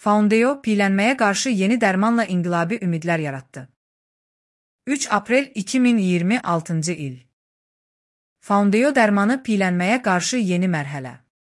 Foundeo, piylənməyə qarşı yeni dərmanla inqilabi ümidlər yaratdı. 3 aprel 2026 il. Foundeo dərmanı piylənməyə qarşı yeni mərhələ.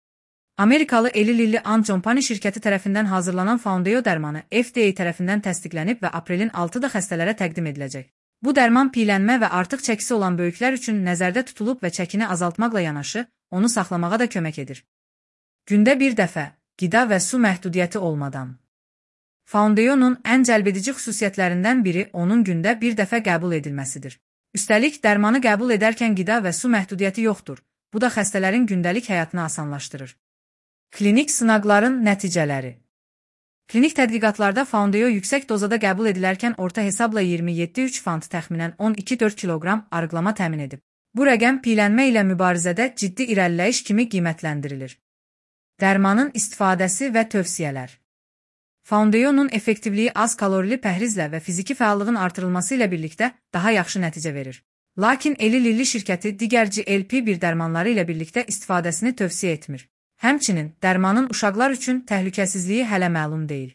Amerikalı Eli Lilly and Company şirkəti tərəfindən hazırlanan Foundeo dərmanı FDA tərəfindən təsdiqlənib və aprelin 6-da xəstələrə təqdim ediləcək. Bu dərman piylənmə və artıq çəkisi olan böyüklər üçün nəzərdə tutulub və çəkini azaltmaqla yanaşı, onu saxlamağa da kömək edir. Gündə bir dəfə, qida və su məhdudiyyəti olmadan. Foundeo'nun ən cəlbedici xüsusiyyətlərindən biri onun gündə bir dəfə qəbul edilməsidir. Üstəlik, dərmanı qəbul edərkən qida və su məhdudiyyəti yoxdur. Bu da xəstələrin gündəlik həyatını asanlaşdırır. Klinik sınaqların nəticələri. Klinik tədqiqatlarda Foundeo yüksək dozada qəbul edilərkən orta hesabla 27,3 fant təxminən 12,4 kiloqram arıqlama təmin edib. Bu rəqəm piylənmə ilə mübarizədə ciddi irəliləyiş kimi qiymətləndirilir. Dərmanın istifadəsi və tövsiyələr. Foundeo'nun effektivliyi az kalorili pəhrizlə və fiziki fəallığın artırılması ilə birlikdə daha yaxşı nəticə verir. Lakin Eli Lilly şirkəti digər GLP-1 dərmanları ilə birlikdə istifadəsini tövsiyə etmir. Həmçinin, dərmanın uşaqlar üçün təhlükəsizliyi hələ məlum deyil.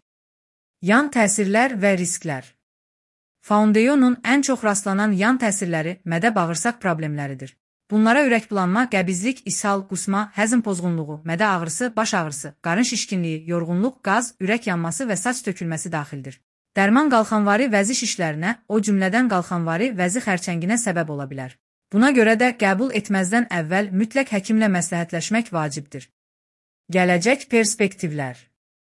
Yan təsirlər və risklər. Foundeo'nun ən çox rastlanan yan təsirləri mədə-bağırsaq problemləridir. Bunlara ürəkbulanma, qəbizlik, ishal, qusma, həzm pozğunluğu, mədə ağrısı, baş ağrısı, qarın şişkinliyi, yorğunluq, qaz, ürək yanması və saç tökülməsi daxildir. Dərman qalxanvari vəzi şişlərinə, o cümlədən qalxanvari vəzi xərçənginə səbəb ola bilər. Buna görə də qəbul etməzdən əvvəl mütləq həkimlə məsləhətləşmək vacibdir. Gələcək perspektivlər.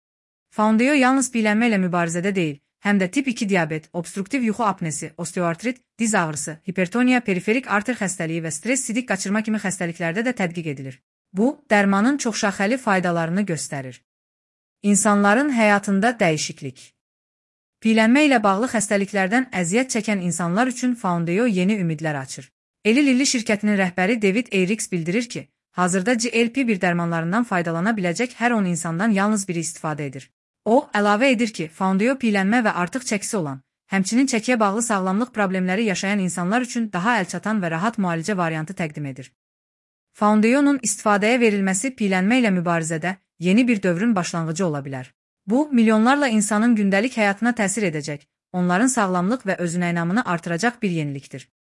Foundeo yalnız piylənmə ilə mübarizədə deyil, həm də tip 2 diabet, obstruktiv yuxu apnesi, osteoartrit, diz ağrısı, hipertoniya, periferik arter xəstəliyi və stress sidik qaçırma kimi xəstəliklərdə də tədqiq edilir. Bu, dərmanın çoxşaxəli faydalarını göstərir. İnsanların həyatında dəyişiklik. Piylənmə ilə bağlı xəstəliklərdən əziyyət çəkən insanlar üçün Foundeo yeni ümidlər açır. Eli Lilly şirkətinin rəhbəri David Eriks bildirir ki, hazırda GLP-1 dərmanlarından faydalana biləcək hər 10 insandan yalnız biri istifadə edir. O, əlavə edir ki, Foundeo piylənmə və artıq çəkisi olan, həmçinin çəkiyə bağlı sağlamlıq problemləri yaşayan insanlar üçün daha əlçatan və rahat müalicə variantı təqdim edir. Foundeo'nun istifadəyə verilməsi piylənmə ilə mübarizədə yeni bir dövrün başlanğıcı ola bilər. Bu, milyonlarla insanın gündəlik həyatına təsir edəcək, onların sağlamlıq və özünə inamını artıracaq bir yenilikdir.